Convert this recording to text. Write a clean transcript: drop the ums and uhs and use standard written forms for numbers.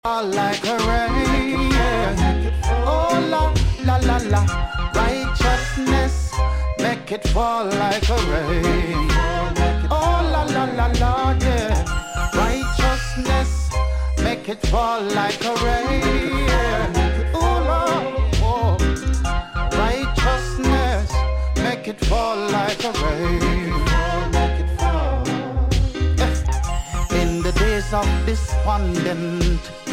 fall like a rain. Yeah. Oh la la la la, righteousness make it fall like a rain. Oh la la la la, yeah. Righteousness make it fall like a rain. Yeah. Oh Lord, oh. Righteousness make it fall like a rain. Make it fall. In the days of despondent,